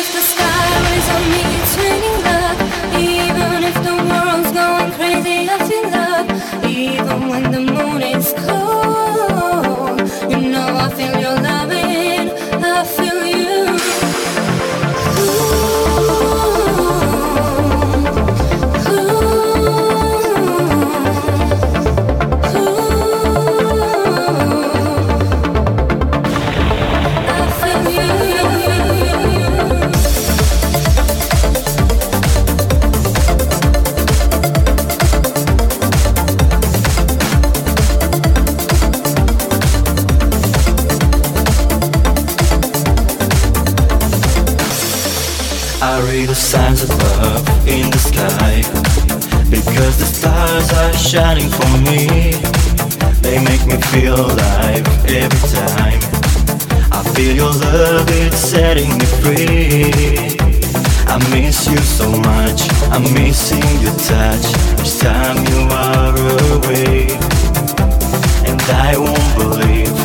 I read the signs of love in the sky, because the stars are shining for me. They make me feel alive every time. I feel your love, it's setting me free. I miss you so much, I'm missing your touch each time you are away. And I won't believe